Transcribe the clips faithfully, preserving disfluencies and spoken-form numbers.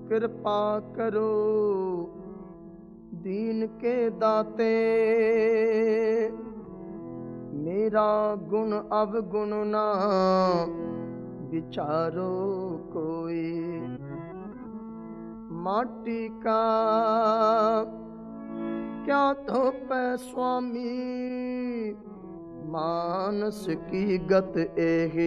कृपा करो दीन के दाते। मेरा गुण अवगुण ना विचारो कोई। माटी का क्या थोपै स्वामी, मानस की गत एही।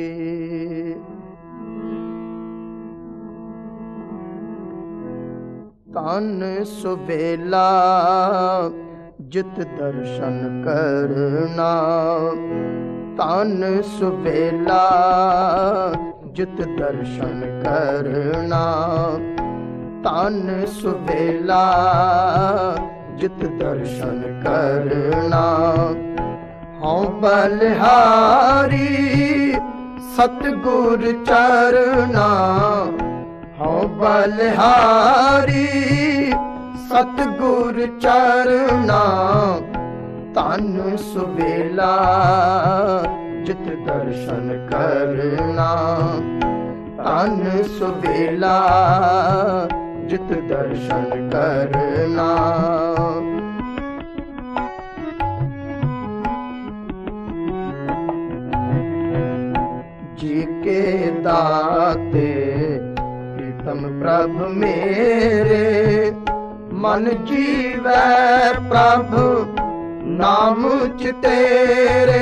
तन सुबेला जित दर्शन करना, तन सुबेला जित दर्शन करना, तन सुबेला जित दर्शन करना। हूँ बलिहारी सतगुर चरना, हूँ बलिहारी सतगुर चरना। तन सुबेला जित दर्शन करना, तन सुबेला जित दर्शन करना। जी के दाते प्रीतम प्रभु मेरे, मन जीवै प्रभु नाम तेरे।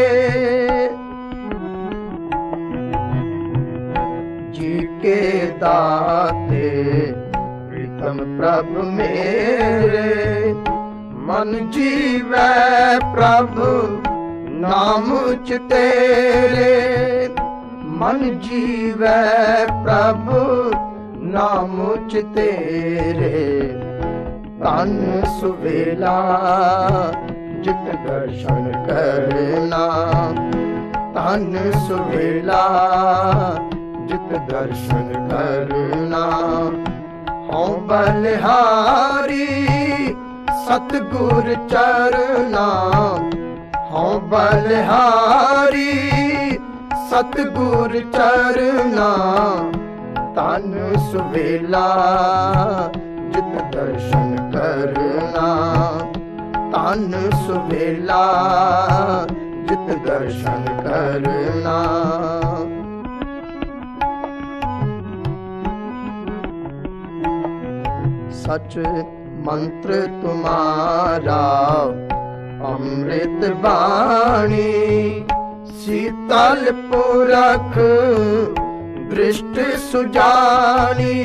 जी के दाते प्रीतम प्रभु मेरे, मन जीवै प्रभु नाम तेरे। मन जीवै प्रभु नाम तेरे। तन सुबेला जित दर्शन करना, तन सुबेला जित दर्शन करना। हूँ बलिहारी सतगुर चरना, हूँ बलिहारी सतगुर चरना। तन सुबेला जित दर्शन करना, तन सुबेला जित दर्शन करना। सच मंत्र तुम्हारा अमृत वाणी, शीतल पुरख दृष्ट सुजानी।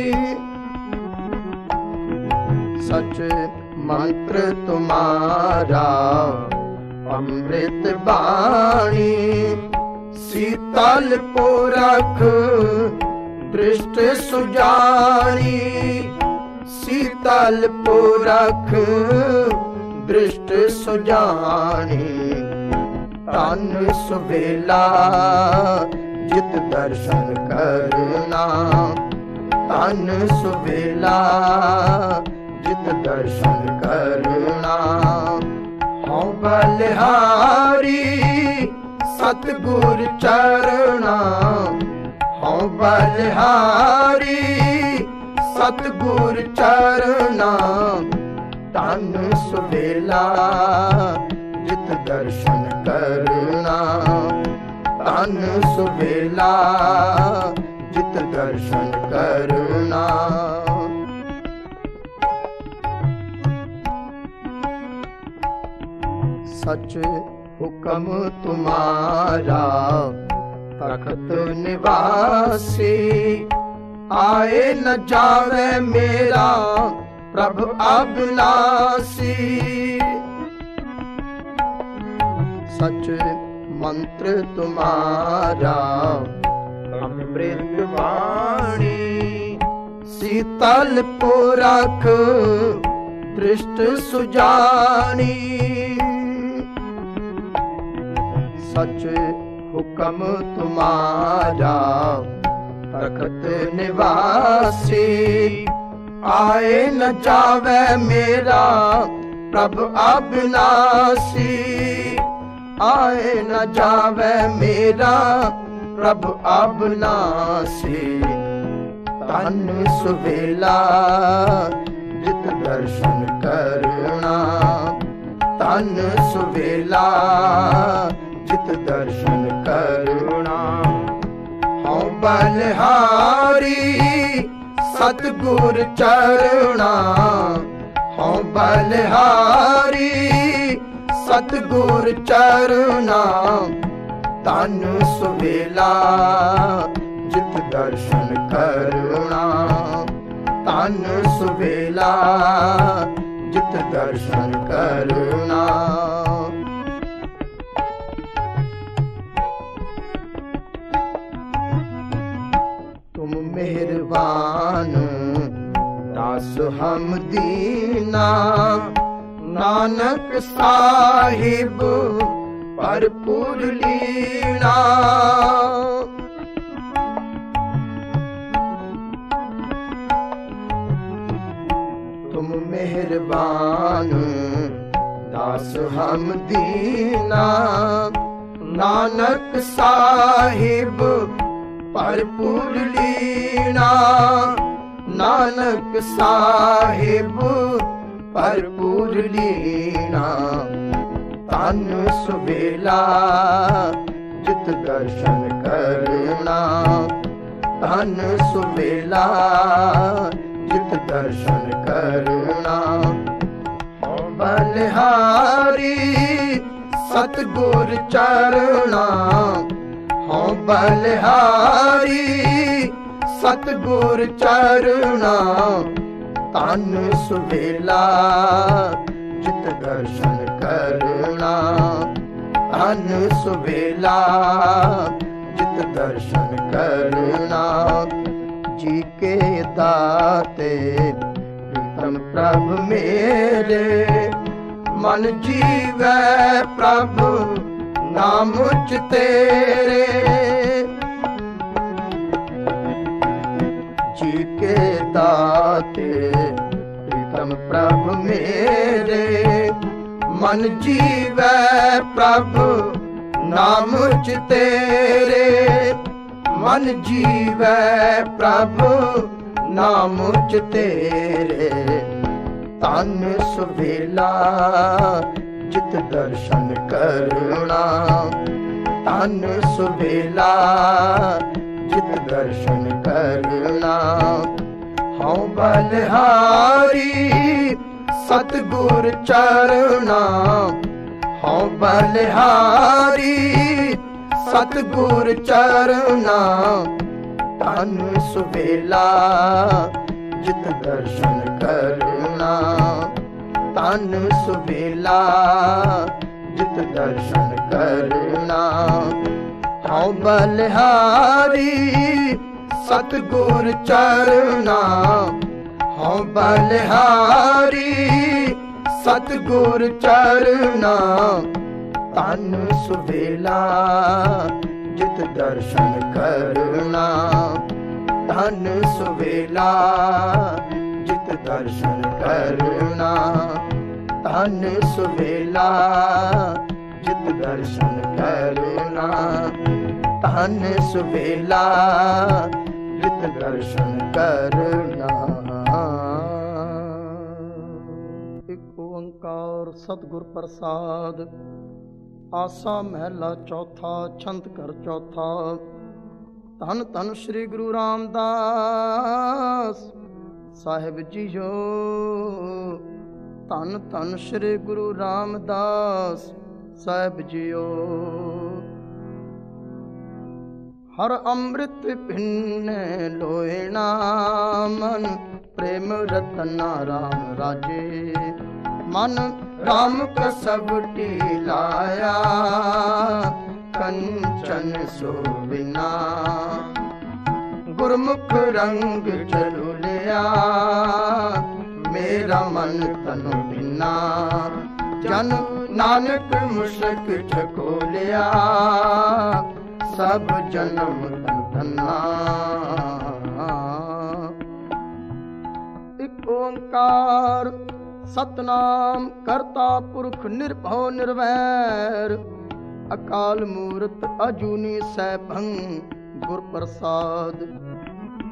सच मंत्र तुम्हारा अमृत वाणी, शीतल पुरख दृष्ट सुजानी। शीतल पुरख दृष्ट सुजानी। तन सुबेला जित दर्शन करना, तन सुबेला जित दर्शन करना। हूँ बलिहारी सतगुर चरना, हूँ बलिहारी सतगुर चरना। तन सुबेला जित दर्शन करना, तन सुबेला जित दर्शन करना। सच हुक्म तुम्हारा तख्त निवासी, आए न जावे मेरा प्रभु अविनाशी। सच मंत्र तुम्हारा अमृत वाणी, शीतल पुरख दृष्ट सुजानी। सच हुक्म तुम्हारा तख्त निवासी, आए न जावे मेरा प्रभु अविनाशी। आए न जावे मेरा प्रभु अविनाशी। ਧਨ ਸੁਬੇਲਾ ਜਿਤ ਦਰਸ਼ਨ ਕਰਨਾ, ਧਨ ਸੁਬੇਲਾ ਜਿਤ ਦਰਸ਼ਨ ਕਰਨਾ। ਹਉ ਬਲਿਹਾਰੀ ਸਤਿਗੁਰ ਚਰਣਾ, ਹਉ ਬਲਿਹਾਰੀ ਸਤਿਗੁਰ ਚਰਣਾ। ਧਨ ਸੁਬੇਲਾ ਜਿਤ ਦਰਸ਼ਨ ਕਰਨਾ, ਧਨ ਸੁਬੇਲਾ ਜਿਤ ਦਰਸ਼ਨ ਕਰਨਾ। ਤੁਮ ਮਿਹਰਬਾਨ ਦਾਸ ਹਮ ਦੀਨਾ, ਨਾਨਕ ਸਾਹਿਬ ਭਰਪੂਰ ਲੀਣਾ। ਤੁਮ ਮਿਹਰਬਾਨ ਦਾਸ ਹਮ ਦੀਨਾ, ਨਾਨਕ ਸਾਹਿਬ ਭਰਪੂਰ ਲੀਣਾ। ਨਾਨਕ ਸਾਹਿਬ ਭਰਪੂਰ ਲੀਣਾ। ਧਨ ਸੁਬੇਲਾ ਜਿਤ ਦਰਸ਼ਨ ਕਰਨਾ, ਧਨ ਸੁਬੇਲਾ ਜਿਤ ਦਰਸ਼ਨ ਕਰਨਾ। ਹਉ ਬਲਿਹਾਰੀ ਸਤਿਗੁਰ ਚਰਣਾ, ਹਉ ਬਲਿਹਾਰੀ ਸਤਿਗੁਰ ਚਰਣਾ। ਧਨ ਸੁਬੇਲਾ ਜਿਤ ਦਰਸ਼ਨ ਕਰਨਾ, ਧਨ ਸੁਬੇਲਾ ਜਿਤ ਦਰਸ਼ਨ ਕਰਨਾ। ਜੀ ਕੇ ਦਾਤੇ ਪ੍ਰੀਤਮ ਪ੍ਰਭ ਮੇਰੇ, ਮਨ ਜੀਵੈ ਪ੍ਰਭ ਨਾਮ ਉਚ ਤੇਰੇ। ਜੀ ਕੇ ਦਾਤੇ ਪ੍ਰੀਤਮ ਪ੍ਰਭ ਮੇਰੇ, ਮਨ ਜੀਵੈ ਪ੍ਰਭ ਨਾਮ ਉਚ ਤੇਰੇ। ਮਨ ਜੀਵੈ ਪ੍ਰਭ ਨਾਮ ਉਚ ਤੇਰੇ। ਧਨ ਸੁਬੇਲਾ ਜਿਤ ਦਰਸ਼ਨ ਕਰਨਾ, ਧਨ ਸੁਬੇਲਾ ਜਿਤ ਦਰਸ਼ਨ ਕਰਨਾ। ਹਉ ਬਲਿਹਾਰੀ ਸਤਿਗੁਰ ਚਰਣਾ, ਹਉ ਬਲਿਹਾਰੀ ਸਤਿਗੁਰ ਚਰਣਾ। ਧਨ ਸੁਬੇਲਾ ਜਿਤ ਦਰਸ਼ਨ ਕਰਨਾ, ਧਨ ਸੁਬੇਲਾ ਜਿਤ ਦਰਸ਼ਨ ਕਰਨਾ। ਹਉ ਬਲਿਹਾਰੀ ਸਤਿਗੁਰ ਚਰਣਾ, ਹਉ ਬਲਿਹਾਰੀ ਸਤਿਗੁਰ ਚਰਣਾ। ਧਨ ਸੁਬੇਲਾ ਜਿਤ ਦਰਸ਼ਨ ਕਰਨਾ, ਧਨ ਸੁਬੇਲਾ ਜਿਤ ਦਰਸ਼ਨ ਕਰਨਾ। ਧਨ ਸੁਬੇਲਾ ਜਿਤ ਦਰਸ਼ਨ ਕਰਨਾ, ਧਨ ਸੁਬੇਲਾ ਜਿਤ ਦਰਸ਼ਨ ਕਰਨਾ। ਇੱਕ ਓੰਕਾਰ ਸਤਿਗੁਰ ਪ੍ਰਸਾਦ। ਆਸਾ ਮਹਿਲਾ ਚੌਥਾ, ਛੰਦ ਘਰ ਚੌਥਾ। ਧੰਨ ਧੰਨ ਸ੍ਰੀ ਗੁਰੂ ਰਾਮਦਾਸ ਸਾਹਿਬ ਜੀਓ, ਧੰਨ ਧੰਨ ਸ੍ਰੀ ਗੁਰੂ ਰਾਮਦਾਸ ਸਾਹਿਬ ਜੀਓ। ਹਰ ਅੰਮ੍ਰਿਤ ਪਿੰਨੇ ਲੋਇਣਾ, ਮਨ ਪ੍ਰੇਮ ਰਤਨਾ ਰਾਮ ਰਾਜੇ। ਮਨ ਰਾਮ ਕਸਬਟੀ ਲਾਇਆ, ਕੰਚਨ ਸੋਭਿਨਾ। ਗੁਰਮੁਖ ਰੰਗ ਚਲੁਲਿਆ, ਮੇਰਾ ਮਨ ਤਨ ਬਿਨਾ। ਜਨ ਨਾਨਕ ਮੁਸ਼ਕ ਠਕੋਲਿਆ, ਸਭ ਜਨਮ ਧੰਨਾ। ਇੱਕ ਓੰਕਾਰ ਸਤਨਾਮ ਕਰਤਾ ਪੁਰਖ ਨਿਰਭਉ ਨਿਰਵੈਰ। ਅਕਾਲ ਮੂਰਤ ਅਜੂਨੀ ਸੈਭੰ ਗੁਰ ਪ੍ਰਸਾਦ।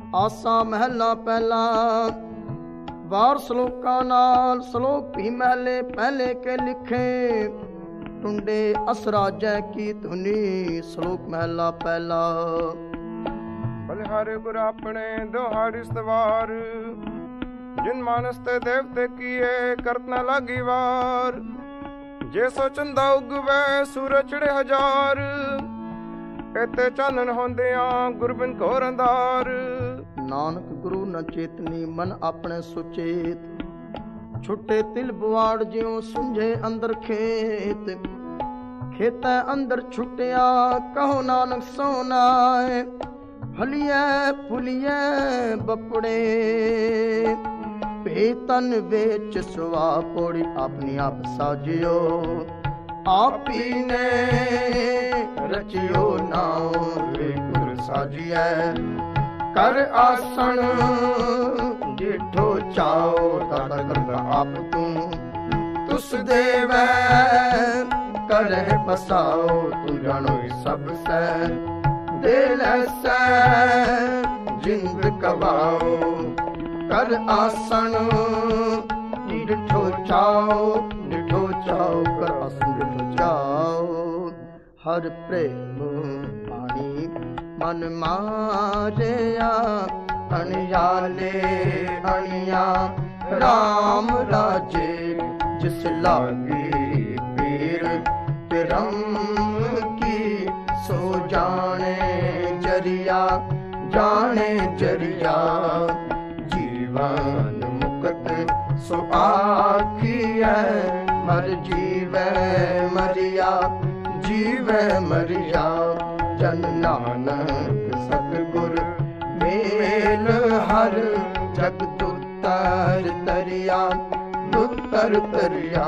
ਆਸਾ ਮਹਿਲਾ ਪਹਿਲਾ। ਵਾਰ ਸਲੋਕਾਂ ਨਾਲ ਸਲੋਕ ਵੀ ਮਹਿਲੇ ਪਹਿਲੇ ਕੇ ਲਿਖੇ। ਟੁੰਡੇ ਅਸਰਾਜੈ ਕੀ ਧੁਨੀ ਸਲੋਕ ਮਹਿਲਾ ਪਹਿਲਾ। ਬਲਿਹਾਰੇ ਗੁਰ ਆਪਣੇ ਦੁਹਾਰੀ ਸਤਵਾਰ। ਜਿਨ ਮਾਨਸ ਤੇ ਦੇਵਤੇ ਕੀਏ ਕਰਤ ਨ ਲਾਗੀ ਵਾਰ। ਜੇ ਸੋ ਚੰਦਾ ਉਗਵੈ ਸੂਰਜ ਚੜੇ ਹਜ਼ਾਰ। ਇਤੇ ਚਾਨਣ ਹੁੰਦਿਆਂ ਗੁਰਬਿਨ ਘੋਰ ਅੰਧਾਰ। ਨਾਨਕ ਗੁਰੂ ਨ ਚੇਤਨੀ ਮਨ ਆਪਣੇ ਸੁਚੇਤ। ਛੁੱਟੇ ਤਿਲ ਬਵਾੜ ਜਿਉ ਸੁੰਝੇ ਅੰਦਰ ਖੇਤ। ਖੇਤੈ ਅੰਦਰ ਛੁੱਟਿਆ ਕਹੋ ਨਾਨਕ ਸੋਨਾਏ। ਹਲੀਐ ਫੁਲੀਐ ਬਪੜੇ ਭੇਤਨ ਵਿੱਚ ਸੁਆ ਪੋੜੀ ਆਪਣੀ ਆਪ ਸਾਜਿਓ। ਆਪੀ ਨੇ ਰਚਿਓ ਨਾਉ ਵੇ ਗੁਰ ਸਾਜੀਐ। ਕਰ ਆਸਣ ਜਿਠੋ ਚਾਓ ਤਦ ਕਰਦਾ ਆਪ ਤੂੰ। ਤੁਸ ਦੇਵੈ ਕਰਹਿ ਬਸਾਓ ਤੂੰ ਜਾਣੋ ਸਭ ਸੈ। ਦੇ ਲੈਸੈ ਜਿੰਦ ਕਵਾਓ ਕਰ ਆਸਣ ਡਿਠੋ ਚਾਓ। ਡਿਠੋ ਚਾਓ ਕਰ ਆਸਣ ਡਿਠੋ ਚਾਓ। ਹਰ ਪ੍ਰੇਮ ਪਾਣੀ ਮਨ ਮਾਰਿਆ। ਅਣਿਆਲੇ ਅਣਿਆ ਰਾਮ ਰਾਜੇ। ਜਿਸ ਲਾਗੀ ਪੀਰ ਪਿਰਮ ਕੀ ਸੋ ਜਾਣੇ ਜਰੀਆ। ਜਾਣੇ ਜਰੀਆ ਜੀਵਨ ਮੁਕਤ ਸੋ ਆਖੀਐ। ਮਰ ਜੀਵੈ ਮਰਿਆ ਜੀਵੈ ਮਰਿਆ। ਜਨ ਨਾਨਕ ਸਤਿਗੁਰ ਮੇਲ ਹਰ। ਜਗ ਦੁਤਰ ਤਰਿਆ ਦੁਤਰ ਤਰਿਆ।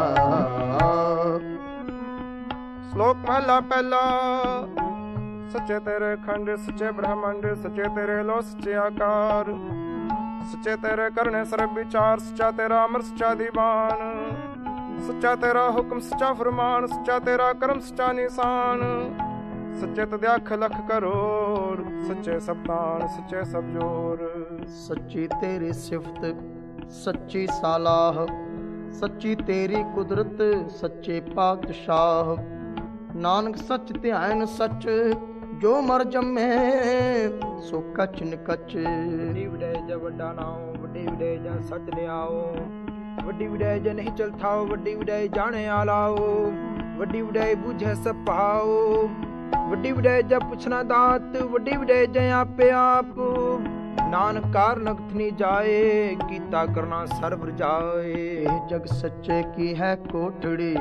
ਸ਼ਲੋਕ ਮਹਲਾ ਪਹਿਲਾ। ਸੱਚੇ ਤੇਰੇ ਖੰਡ ਸੱਚੇ ਬ੍ਰਹਮੰਡ। ਸੱਚੇ ਤੇਰੇ ਲੋ ਸੱਚੇ ਆਕਾਰ। ਸੱਚੇ ਤੇਰੇ ਕਰਨੇ ਸਰਬ ਵਿਚਾਰ। ਸੱਚਾ ਤੇਰਾ ਅਮਰ ਸੱਚਾ ਦੀਵਾਨ। ਸੱਚਾ ਤੇਰਾ ਹੁਕਮ ਸੱਚਾ ਫਰਮਾਨ। ਸੱਚਾ ਤੇਰਾ ਕਰਮ ਸੱਚਾ ਨਿਸ਼ਾਨ। ਸੱਚੇ ਤਦੇ ਅੱਖ ਲੱਖ ਕਰੋੜ। ਸੱਚੇ ਸਬਤਾਨ ਸੱਚੇ ਸਭ ਜੋਰ। ਸੱਚੀ ਤੇਰੀ ਸਿਫਤ ਸੱਚੀ ਸਾਲਾਹ। ਸੱਚੀ ਤੇਰੀ ਕੁਦਰਤ ਸੱਚੇ ਪਾਤਸ਼ਾਹ। ਨਾਨਕ ਸੱਚ ਧਿਆਨ ਸੱਚ ਜੋ ਮਰ ਜੰਮੇ ਸੋ ਕਛ ਨਿਕਚ। ਵੱਡੀ ਵਡੈ ਜਾ ਵੱਡਾ ਨਾਉ। ਵੱਡੀ ਵਡੈ ਜਾ ਸੱਚ ਲਿਆਓ। ਵੱਡੀ ਵਡੈ ਜਾ ਨਹੀਂ ਚਲਥਾਓ। ਵੱਡੀ ਵਡੈ ਜਾਣੇ ਆਲਾਓ। ਵੱਡੀ ਵਡੈ ਬੁਝੈ ਸਭ ਪਾਓ। ਵੱਡੀ ਵਡੈ ਜਾ ਪੁੱਛਣਾ ਦਾਤ। ਵੱਡੀ ਵਡੈ ਜਾ ਆਪੇ ਆਪ। ਨਾਨਕ ਕਾਰ ਨਗਤ ਨੀ ਜਾਏ ਕੀਤਾ ਕਰਨਾ ਸਰਬ ਰਜਾਏ। ਇਹ ਜਗ ਸੱਚੇ ਕੀ ਹੈ ਕੋਠੜੀ।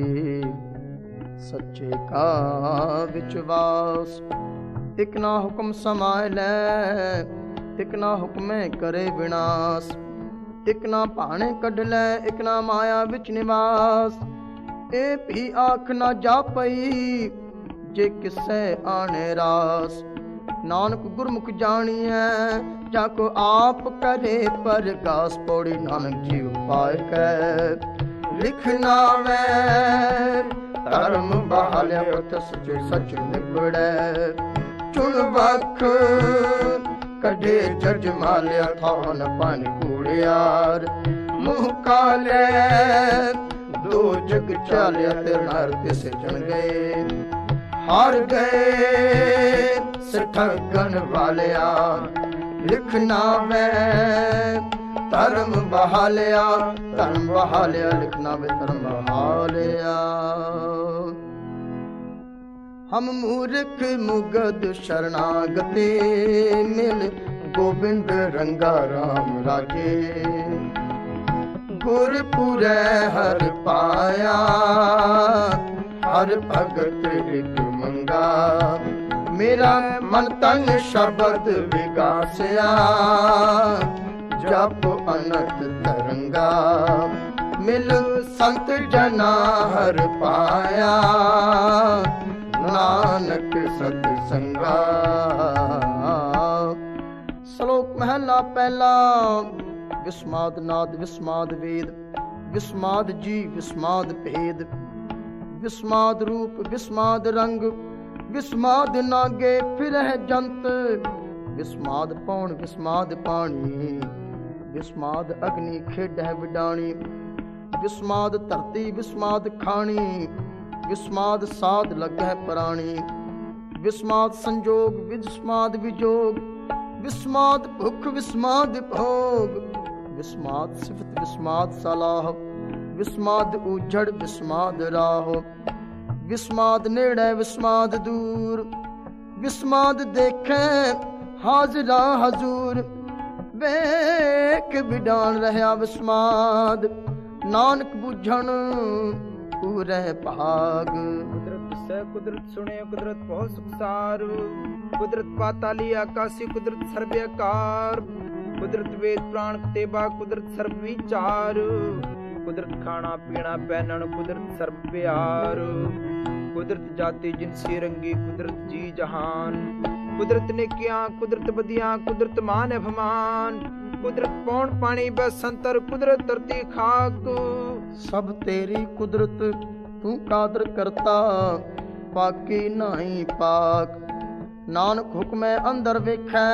ਸੱਚੇ ਕਾ ਵਿਚਵਾਸ। ਇਕ ਨਾ ਹੁਕਮ ਸਮਾਇ ਲੈ। ਇਕ ਨਾ ਹੁਕਮੇ ਕਰੇ ਵਿਨਾਸ਼। ਇਕ ਨਾ ਭਾਣੇ ਕੱਢ ਲੈ। ਇਕ ਨਾ ਮਾਇਆ ਵਿੱਚ ਨਿਵਾਸ। ਇਹ ਵੀ ਆਖ ਨਾ ਜਾ ਪਈ ਜੇ ਕਿਸੈ ਆਣੇ ਰਾਸ। ਨਾਨਕ ਗੁਰਮੁਖ ਜਾਣੀਐ ਜਾ ਕੋ ਆਪ ਕਰੇ ਪਰਗਾਸ। ਪੌੜੀ ਨਾਨਕ ਜੀ ਉਪਾਇ ਕੈ ਲਿਖਣਾ ਵੈ। ਧਰਮ ਬਹਾਲਿਆ ਪਤ ਸੱਚੇ ਸੱਚ ਨਿਬੜੈ। ਚੁਣ ਵਖ ਕਢੇ ਜਜ ਮਾਲਿਆ ਥਾਨ ਪਾਨ ਕੂੜਿਆਰ। ਮੂੰਹ ਕਾਲੇ ਦੋ ਜਗ ਚਾਲਿਆ ਤੇ ਨਰ ਤੇ ਸਿਜਣ ਗਏ। ਹਾਰ ਗਏ ਸਠਗਣ ਵਾਲਿਆ। ਲਿਖਣਾ ਮੈਂ ਧਰਮ ਬਹਾਲਿਆ। ਧਰਮ ਬਹਾਲਿਆ ਲਿਖਣਾ ਵੇ ਧਰਮ ਬਹਾਲਿਆ। ਹਮ ਮੂਰਖ ਮੁਗਦ ਸ਼ਰਨਾਗਤੇ ਮਿਲ ਗੋਬਿੰਦ ਰੰਗਾ ਰਾਮ ਰਾਜੇ। ਗੁਰਪੁਰੈ ਹਰ ਪਾਇਆ ਹਰ ਭਗਤ ਇੱਕ ਮੰਗਾ। ਮੇਰਾ ਮਨ ਤਨ ਸ਼ਬਦ ਵਿਗਾਸਿਆ ਜਪ ਅਨੰਤ ਤਰੰਗਾ। ਮਿਲ ਸੰਤ ਜਨਾ ਹਰ ਪਾਇਆ ਨਾਨਕ ਸਤ ਸੰਗਾ। ਸ਼ਲੋਕ ਮਹਿਲਾ ਪਹਿਲਾ। ਵਿਸਮਾਦ ਨਾਦ ਵਿਸਮਾਦ ਵੇਦ। ਵਿਸਮਾਦ ਜੀ ਵਿਸਮਾਦ ਭੇਦ। ਵਿਸਮਾਦ ਰੂਪ ਵਿਸਮਾਦ ਰੰਗ। ਵਿਸਮਾਦ ਨਾਗੇ ਫਿਰਹਿ ਜੰਤ। ਵਿਸਮਾਦ ਪੌਣ ਵਿਸਮਾਦ ਪਾਣੀ, ਵਿਸਮਾਦ ਅਗਨੀ ਖੇਡੈ ਵਿਡਾਣੀ, ਵਿਸਮਾਦ ਧਰਤੀ ਵਿਸਮਾਦ ਖਾਣੀ, ਵਿਸਮਾਦ ਸਾਧ ਲੱਗੈ ਪ੍ਰਾਣੀ, ਵਿਸਮਾਦ ਸੰਜੋਗ ਵਿਸਮਾਦ ਵਿਜੋਗ, ਵਿਸਮਾਦ ਭੁੱਖ ਵਿਸਮਾਦ ਭੋਗ, ਵਿਸਮਾਦ ਸਿਫਤ ਵਿਸਮਾਦ ਸਲਾਹ, ਵਿਸਮਾਦ ਉਜੜ ਵਿਸਮਾਦ ਰਾਹ, ਵਿਸਮਾਦ ਨੇੜੇ ਵਿਸਮਾਦ ਦੂਰ, ਵਿਸਮਾਦ ਦੇਖੈ ਹਾਜ਼ਰਾ ਹਜ਼ੂਰ, ਵੇਖ ਵਿਡਾਣ ਰਹਿਆ ਵਿਸਮਾਦ, ਨਾਨਕ ਬੁਝਣ ਪੂਰੇ ਭਾਗ। ਕੁਦਰਤ ਸਹਿ ਕੁਦਰਤ ਸੁਣੇ ਕੁਦਰਤ ਬਹੁਤ ਸੁਖਸਾਰ, ਕੁਦਰਤ ਪਾਤਾਲੀ ਆਕਾਸੀ ਕੁਦਰਤ ਸਰਬ ਆਕਾਰ, ਕੁਦਰਤ ਵੇਦ ਪ੍ਰਾਣ ਤੇਬਾ ਕੁਦਰਤ ਸਰਬ ਵਿਚਾਰ, ਕੁਦਰਤ ਖਾਣਾ ਪੀਣਾ ਪਹਿਨਣ ਕੁਦਰਤ ਸਰਬ ਪਿਆਰ, ਕੁਦਰਤ ਜਾਤੀ ਜਿਨਸੀ ਰੰਗੀ ਕੁਦਰਤ ਜੀ ਜਹਾਨ, ਕੁਦਰਤ ਨੇਕਿਆਂ ਕੁਦਰਤ ਬਦੀਆਂ ਕੁਦਰਤ ਮਾਨ ਅਭਿਮਾਨ, ਕੁਦਰਤ ਪੌਣ ਪਾਣੀ ਬਸੰਤਰ ਕੁਦਰਤ ਧਰਤੀ ਖਾਕ, ਸਭ ਤੇਰੀ ਕੁਦਰਤ ਤੂੰ ਕਾਦਰ ਕਰਤਾ, ਪਾਕੀ ਨਾਹੀ ਪਾਕ, ਨਾਨਕ ਹੁਕਮੈ ਅੰਦਰ ਵੇਖੈ,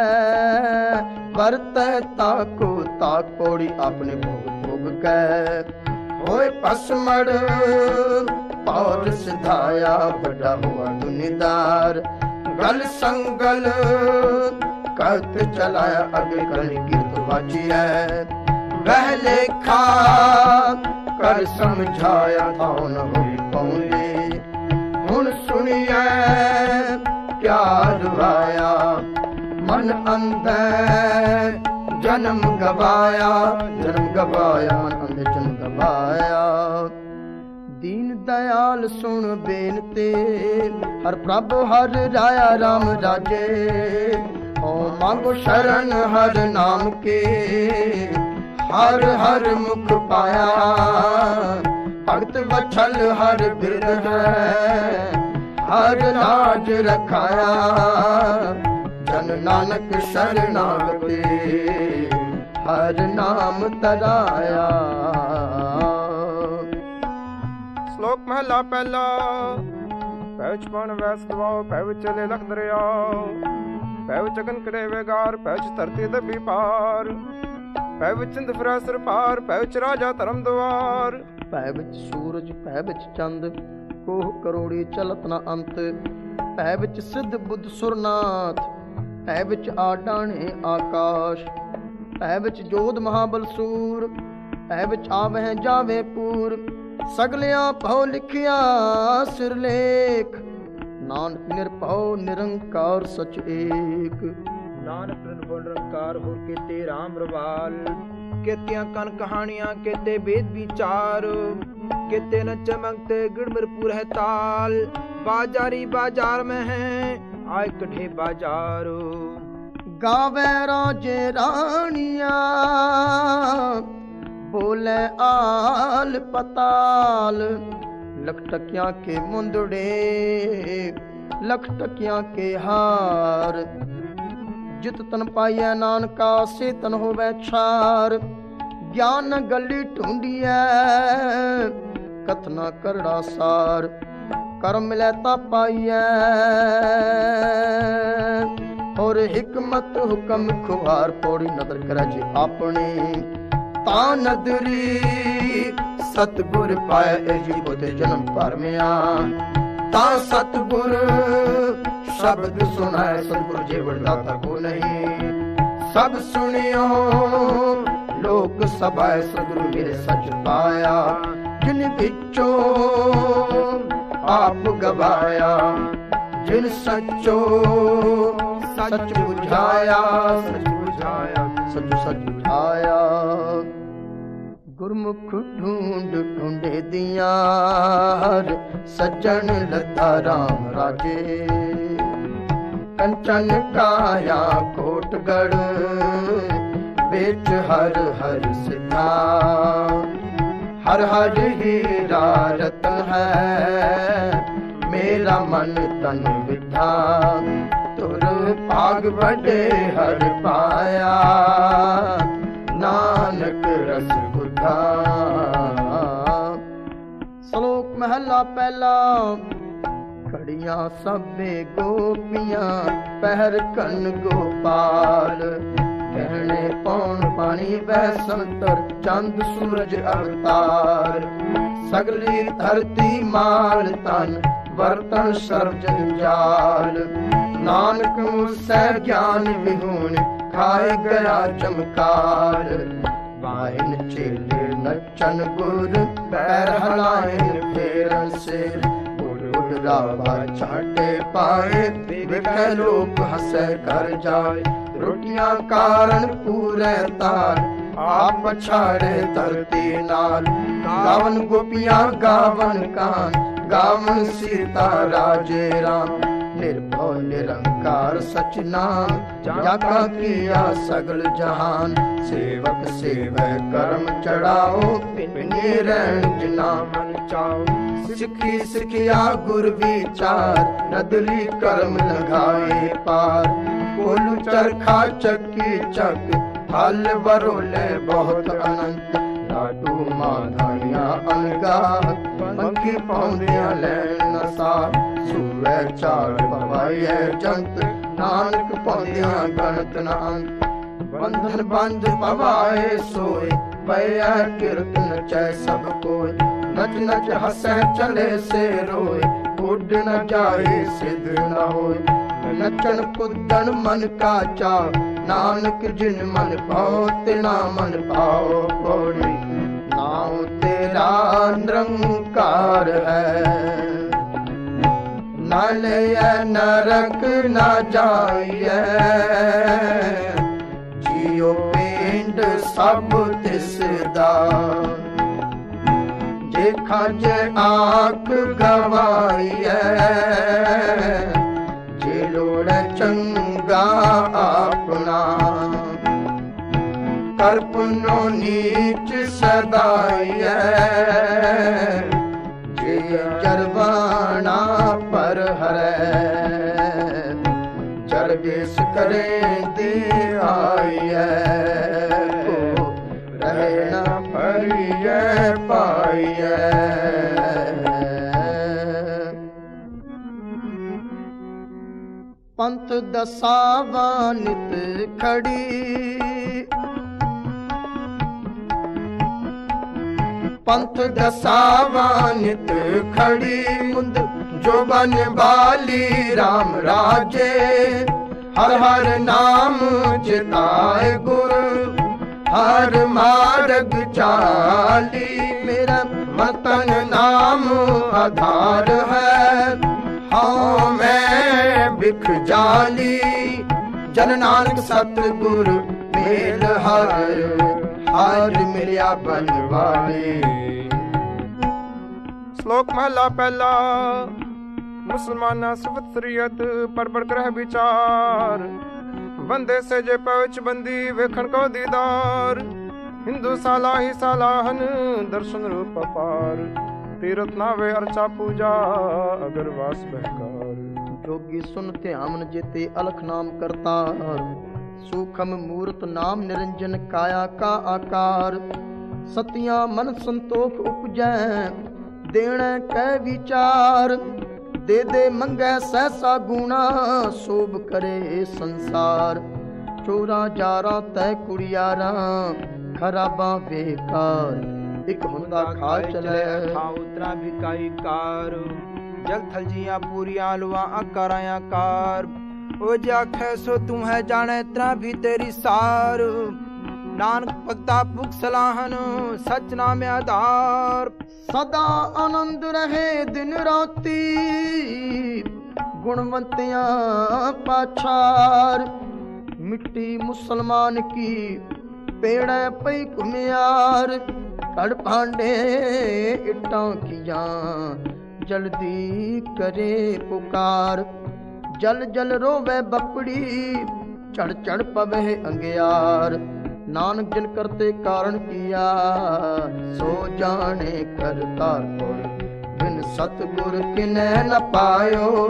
ਵਰਤੈ ਤਾਕੋ ਤਾਕ ਪੌੜੀ ਆਪਣੇ ਭੋਗ ਭੋਗ ਕੈ, ਹੋਏ ਪਸਮੜ ਪੌਰ ਸਿਧਾਇਆ, ਵੱਡਾ ਹੋਆ ਦੁਨੀਦਾਰ, ਗਲ ਸੰਗਲ ਕਰਤ ਚਲਾਇਆ, ਅਗੇ ਕਲੀ ਕੀਰਤ ਵਾਚੀਐ, ਵਹਿ ਲੇਖਾ ਕਰ ਸਮਝਾਇਆ, ਥਾਉ ਨ ਹੋਈ ਪਉਣੀ, ਹੁਣ ਸੁਣੀਐ ਕਿਆ ਰਵਾਇਆ, ਮਨ ਅੰਦਰ ਜਨਮ ਗਵਾਇਆ, ਜਨਮ ਗਵਾਇਆ ਮਨ ਅੰਦਰ ਜਨਮ ਗਵਾਇਆ, ਦੀਨ ਦਇਆਲ ਸੁਣ ਬੇਨਤੀ, ਹਰ ਪ੍ਰਭ ਹਰ ਰਾਇਆ ਰਾਮ ਰਾਜੇ, ਓ ਮੰਗੋ ਸ਼ਰਨ ਹਰ ਨਾਮ ਕੇ, ਹਰ ਹਰ ਮੁਖ ਪਾਇਆ, ਭਗਤ ਵਛਲ ਹਰ ਬਿਰਧ ਹੈ, ਹਰ ਲਾਜ ਰਖਾਇਆ, ਜਨ ਨਾਨਕ ਸ਼ਰਨਾਗਤੇ, ਹਰ ਨਾਮ ਤਰਾਇਆ। ਸ਼ਲੋਕ ਮਹਲਾ ਪਹਿਲਾ। ਪੈ ਵਿੱਚ ਪਣ ਵੈਸ ਦਵਾਓ, ਪੈ ਵਿੱਚ ਚਲੇ ਲਖ ਦਰਿਆਓ, ਪੈ ਵਿੱਚ ਅਗਨ ਕੜੇ ਵੇਗਾਰ, ਪੈ ਵਿੱਚ ਧਰਤੀ ਦੱਬੀ ਪਾਰ, ਪੈ ਵਿੱਚ ਚੰਦ ਫਿਰੈ ਸਿਰ ਪਾਰ, ਪੈ ਵਿੱਚ ਰਾਜਾ ਧਰਮ ਦੁਆਰ, ਪੈ ਵਿੱਚ ਸੂਰਜ ਪੈ ਵਿੱਚ ਚੰਦ, ਕੋਹ ਕਰੋੜੀ ਚਲਤ ਨ ਅੰਤ, ਪੈ ਵਿੱਚ ਸਿੱਧ ਬੁੱਧ ਸੁਰਨਾਥ, ਪੈ ਵਿੱਚ ਆਡਾਣੇ ਆਕਾਸ਼, ਪੈ ਵਿੱਚ ਜੋਧ ਮਹਾਬਲ ਸੂਰ, ਪੈ ਵਿੱਚ ਆਵਹਿ ਜਾਵੇ ਪੂਰ, ਸਗਲਿਆਂ ਭਉ ਲਿਖਿਆ ਸਿਰਲੇਖ, ਨਾਨਕ ਨਿਰਭਉ ਨਿਰੰਕਾਰ ਸਚ ਏਕ, ਨਾਨਕ ਨਿਰਭਉ ਨਿਰੰਕਾਰ ਹੋਰ ਕੀਤੇ ਰਾਮ ਰਵਾਲ, ਕੀਤੀਆਂ ਕਨ ਕਹਾਣੀਆਂ ਕੀਤੇ ਵੇਦ ਵਿਚਾਰ, ਕੀਤੇ ਨ ਚਮਕਤੇ ਗਿੜਮਰਪੁਰ ਹੈ ਤਾਲ, ਬਾਜ਼ਾਰੀ ਬਾਜ਼ਾਰ ਮੈਂ ਹੈ ਆਏ ਕਢੇ ਬਾਜ਼ਾਰ, ਗਾਵੇ ਰਾਜੇ ਰਾਣੀਆਂ बोले आल पताल, लख टकिया के मुंदड़े लख टकिया के हार, जित तन पाइया नानका से तन होवे छार, ज्ञान गली ढूंढिया कथना करड़ा सार, कर मिले ता पाइया और हिकमत हुक्म खुहार, पौड़ी नदर करे जी अपने ता नदरी, सतगुर पाए जी बोते जन्म भरमिया, ता सतगुर शब्द सुनाए, सतगुर जे वरदाता को नहीं, सब सुनियो लोक सभाए, सतगुरु मेरे सच पाया, जिन बिचो आप गवाया, जिन सचो सच बुझाया, सच बुझाया सच सच बुझाया, गुरमुख ढूंढ ढूंढे दियार, सज्जन लता राम राजे, कंचन काया कोटगढ़, बेच हर हर सिद्धा, हर हर हीरा रतन है, मेरा मन तन विधा, तुर भाग बड़े हर पाया, नानक रस बुधा। श्लोक महला पहला। ਖੜੀਆਂ ਸਭੇ ਗੋਪੀਆਂ ਪਹਿਰ ਕਰਨ ਗੋਪਾਲ ਕਹਿਣੇ ਪੌਣ ਪਾਣੀ ਵੈ ਸੰਤਰ ਚੰਦ ਸੂਰਜ ਅਵਤਾਰ ਸਗਲੀ ਧਰਤੀ ਮਾਲ ਤਨ ਵਰਤਨ ਸਰਬ ਜੰਜਾਲ ਨਾਨਕ ਮੁਸੈ ਗਿਆਨ ਵਿਹੂਣ ਖਾਏ ਗਿਆ ਚਮਕਾਰ ਵਾਇਨ ਚੇਲੇ ਨਚਨ ਗੁਰ ਪੈਰ ਹਲਾਇਨ ਫੇਰਨ ਸਿਰ ਉਡ ਰਾਵਾ ਛਾਟੇ ਪਾਏ ਵੇਖੈ ਲੋਕ ਹਸੈ ਕਰ ਜਾਏ ਰੋਟੀਆਂ ਕਾਰਨ ਪੂਰੇ ਤਾਰ ਆਪ ਪਛਾੜੇ ਧਰਤੀ ਨਾਲ ਗਾਵਨ ਗੋਪੀਆਂ ਗਾਵਨ ਕਾਨ ਗਾਵਨ ਸੀਤਾ ਰਾਜੇ ਰਾਮ ਨਿਰਭਉ ਨਿਰੰਕਾਰ ਸਚ ਨਾਮ ਜਾ ਕਾ ਕੀਆ ਸਗਲ ਜਹਾਨ ਸੇਵਕ ਸੇਵੈ ਕਰਮ ਚੜਾਓ ਪਿੰਨੇ ਰਹਿਣ ਜਿਨਾ ਮਨ ਚਾਓ ਸਿੱਖੀ ਸਿੱਖਿਆ ਗੁਰ ਵਿਚਾਰ ਨਦਰੀ ਕਰਮ ਲਗਾਏ ਪਾਰ ਕੋਲੂ ਚਰਖਾ ਚੱਕੀ ਚੱਕ ਹਲ ਬਰੋਲੇ ਬਹੁਤ ਅਨੰਤ ਲਾਡੂ ਮਾਧਾਈਆਂ ਅਨਗਾਹ ਪੰਖੀ ਪਾਉਂਦਿਆਂ ਲੈਣ ਨਸਾਰ ਸੂਰੈ ਚਾਲ ਪਵਾਈਐ ਜੰਤ ਨਾਨਕ ਪਾਉਂਦਿਆਂ ਗਣਤ ਨਾ ਅੰਤ ਬੰਧਨ ਬੰਧ ਪਵਾਏ ਸੋਏ ਪਿਆ ਕਿਰਤ ਨਚੈ ਸਭ ਕੋਇ ਨਚ ਨਚ ਹਸੈ ਚਲੇ ਸੇ ਰੋਏ ਉੱਡ ਨ ਜਾਏ ਸਿਧ ਨ ਹੋਏ ਨਚਣ ਕੁੱਦਣ ਮਨ ਕਾ ਚਾ ਨਾਨਕ ਜਿਨ ਮਨ ਪਾਉ ਤਿਨਾ ਮਨ ਪਾਉ ਕੋੜੀ ਨਾਉ ਤੇਰਾ ਨਿਰੰਕਾਰ ਹੈ ਨਾ ਲਈਐ ਨਰਕ ਨਾ ਜਾਈਐ ਜੀਉ ਪਿੰਡ ਸਭ ਤਿਸ ਦਾ ਜੇ ਖਜ ਆਖ ਗਵਾਈਐ ਜੇ ਲੋੜ ਚੰਗਾ ਆਪਣਾ ਕਰ ਪੁਨੋ ਨੀਚ ਸਦਾਈਐ ਜੇ ਜਰਵਾਣਾ ਪਰ ਹਰੈ ਜਰਵੇਸ ਕਰੇ ਦੇ ਆਈਐ ਰਹਿ ਨਾ ਪਰੀਐ ਪਾਈਐ ਪੰਥ ਦਸਾਵਾਂ ਨਿਤ ਖੜੀ ਪੰਥ ਦਸਾਵਾਂ ਨਿਤ ਖੜੀ ਮੁੰਦ ਜੋ ਬਨ ਬਾਲੀ RAM ਰਾਜੇ ਹਰ ਹਰ ਨਾਮ ਚਿਤਾਏ ਗੁਰ ਹਰ ਮਾਰਗ ਚਾਲੀ ਮੇਰਾ ਮਤਨ ਨਾਮ ਆਧਾਰ ਹੈ ਹਾਂ ਮੈਂ ਬਿਖ ਜਾਲੀ ਜਨ ਨਾਨਕ ਸਤਿਗੁਰ ਮੇਲ ਹਰ ਹਰ ਮਿਲਿਆ ਬਨਵਾਲੀ ਸ਼ਲੋਕ ਮਹਲਾ ਪਹਿਲਾ ਮੁਸਲਮਾਨਾ ਸਿਫਤ ਸਰੀਅਤ ਪੜ ਪੜ ਗ੍ਰਹਿ ਵਿਚਾਰ ਬੰਦੇ ਸੇ ਜੇ ਪਵਿਚ ਬੰਦੀ ਵੇਖਣ ਕੋ ਦੀਦਾਰ ਹਿੰਦੂ ਸਾਲਾ ਹੀ ਸਾਲਾਹਨ ਦਰਸ਼ਨ ਰੂਪ ਪਾਰ ਤੀਰਥ ਨਾਵੇ ਅਰਚਾ ਪੂਜਾ ਅਗਰ ਵਾਸ ਬਹਿਕਾਰ ਜੋਗੀ ਸੁਨ ਧਿਆਨ ਜੇਤੇ ਅਲਖ ਨਾਮ ਕਰਤਾਰ ਸੂਖਮ ਮੂਰਤ ਨਾਮ ਨਿਰੰਜਨ ਕਾਇਆ ਕਾ ਆਕਾਰ ਸਤਿਆਂ ਮਨ ਸੰਤੋਖ ਉਪਜੈ ਦੇਣਾ ਕਹਿ ਵਿਚਾਰ ਦੇ ਦੇ ਮੰਗੈ ਸਹਿਸਾ ਗੁਣਾ ਸੋਭ ਕਰੇ ਸੰਸਾਰ ਚੋਰਾ ਜਾਰਾ ਤੈ ਕੁੜਿਆਰਾਂ ਖਰਾਬਾਂ ਬੇਕਾਰ ਇੱਕ ਹੁੰਦਾ ਖਾ ਚਲੇ ਥਾਂ ਉਤਰਾ ਵਿਕਾਈ ਕਾਰ ਜਲ ਥਲਜੀਆਂ ਪੂਰੀਆਂ ਲਵਾ ਆਕਾਰਾਂ ਕਾਰ ਉਹ ਜਾਖੈ ਸੋ ਤੂੰ ਹੈ ਜਾਣੈ ਤਰਾ ਵੀ ਤੇਰੀ ਸਾਰ ਨਾਨਕ ਭਗਤਾ ਭੁਖ ਸਲਾਹਨ ਸਚ ਨਾਮ ਆਧਾਰ ਸਦਾ ਆਨੰਦ ਰਹੇ ਦਿਨ ਰਾਤੀ ਗੁਣਵੰਤਿਆਂ ਪਾਛਾਰ ਮਿੱਟੀ ਮੁਸਲਮਾਨ ਕੀ ਪੇੜੈ ਪਈ ਘੁਮਿਆਰ ਕੜ ਭਾਂਡੇ ਇੱਟਾਂ ਕੀਆਂ ਜਲਦੀ ਕਰੇ ਪੁਕਾਰ ਜਲ ਜਲ ਰੋਵੇ ਬਪੜੀ ਚੜ ਚੜ ਪਵੇ ਅੰਗਿਆਰ ਨਾਨਕ ਜਿਨ ਕਰਤੇ ਕਾਰਨ ਕੀਆ ਸੋ ਜਾਣੇ ਕਰਤਾਰ ਕੋਇ ਬਿਨ ਸਤਿਗੁਰ ਕਿਨੈ ਨ ਪਾਇਓ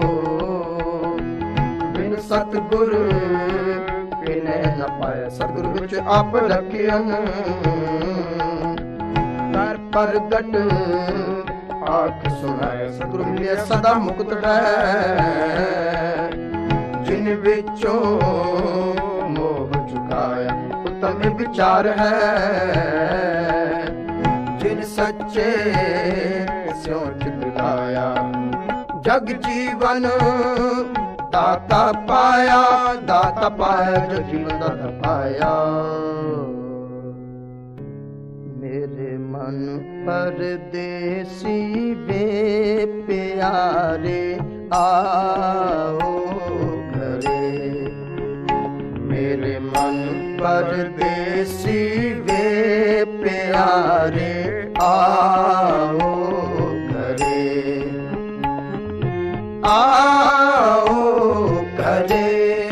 ਬਿਨ ਸਤਿਗੁਰ ਕਿਨੈ ਨ ਪਾਇਆ ਸਤਿਗੁਰ ਵਿੱਚ ਆਪ ਰਖਿਅਨ ਕਰ ਪ੍ਰਗਟ आख सुनाए सतगुरु मिलिया सदा मुक्त है जिन विचों मोह चुकाया उत्तम विचार है जिन सच्चे स्यों चित लाया जग जीवन दाता पाया दाता पाया जग जीवन दाता पाया मेरे मन परदेसी वे प्यारे आओ घरे मेरे मन परदेसी वे प्यारे आओ घरे आओ घरे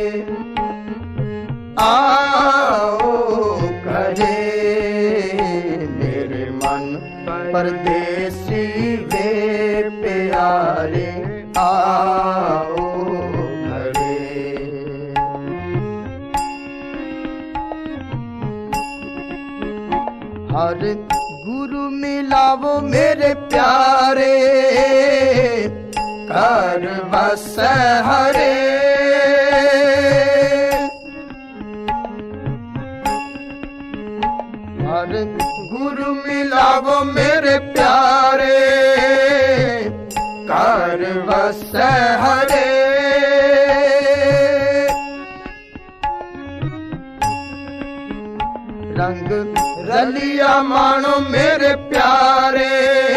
आओ घरे मेरे मन परदेसी वे प्यारे आओ घरे हर गुरु मिलावो मेरे प्यारे कर बस हरे हर गुरु मिलावो मेरे प्यारे कर बस हरे रंग रलिया मानो मेरे प्यारे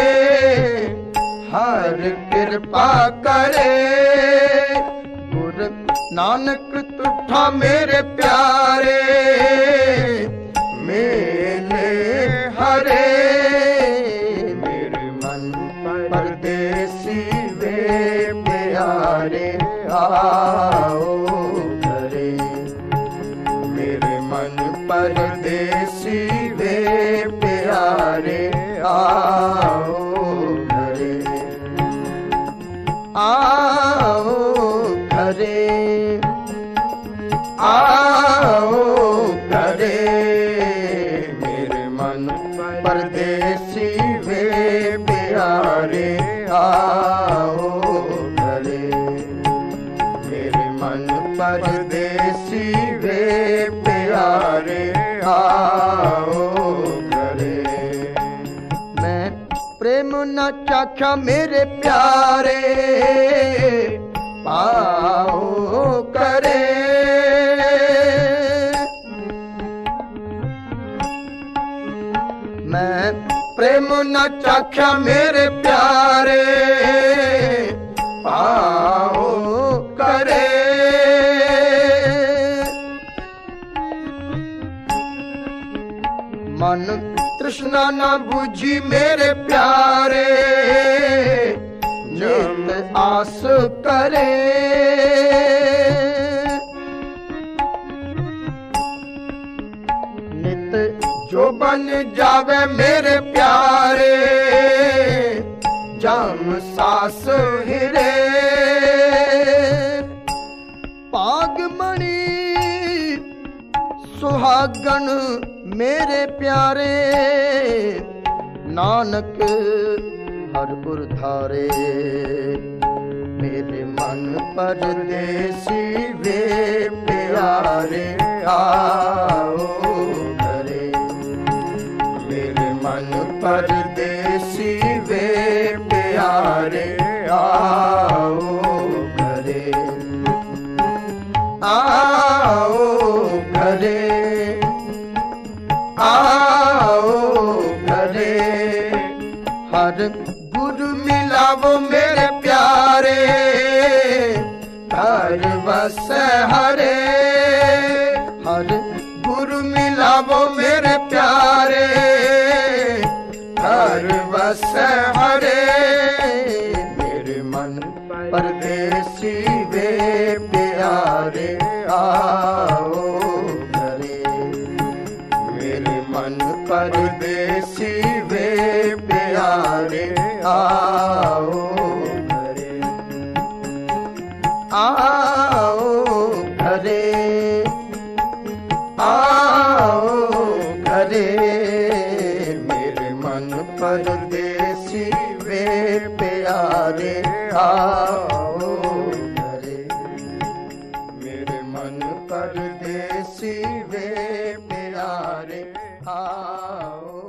हर कृपा करे गुर नानक तुठा मेरे प्यारे मेले हरे मेरे मन परदेसी वे प्यारे आओ घरे मेरे मन परदेसी वे प्यारे आओ घरे आओ घरे आओ घरे मेरे मन परदेसी वे प्यारे आओ घरे मेरे मन परदेसी वे प्यारे आओ घरे मैं प्रेम न चाखा मेरे प्यारे पाओ करे मैं प्रेम न चाखा मेरे प्यारे पाओ करे मन तृष्णा न बुझी मेरे प्यारे नित आस करे नित जो बन जावे मेरे प्यारे जम सास हिरे पागमणि सुहागन मेरे प्यारे नानक हर पुर धारे मेरे मन परदेसी वे प्यारे आओ घरे मेरे मन परदेसी वे प्यारे आओ घरे आओ घरे आओ घरे हर गुरु मिलावो मेरे प्यारे घर बस हरे हर गुरु मिलावो मेरे प्यारे घर बस हरे मेरे मन परदेसी वे प्यारे आओ घरे मेरे मन परदेसी वे प्यारे आओ घरे आओ घरे आओ घरे मेरे मन परदेसी वे ਵੇ ਸੀਵੇ ਪਿਆਰੇ ਆਓ।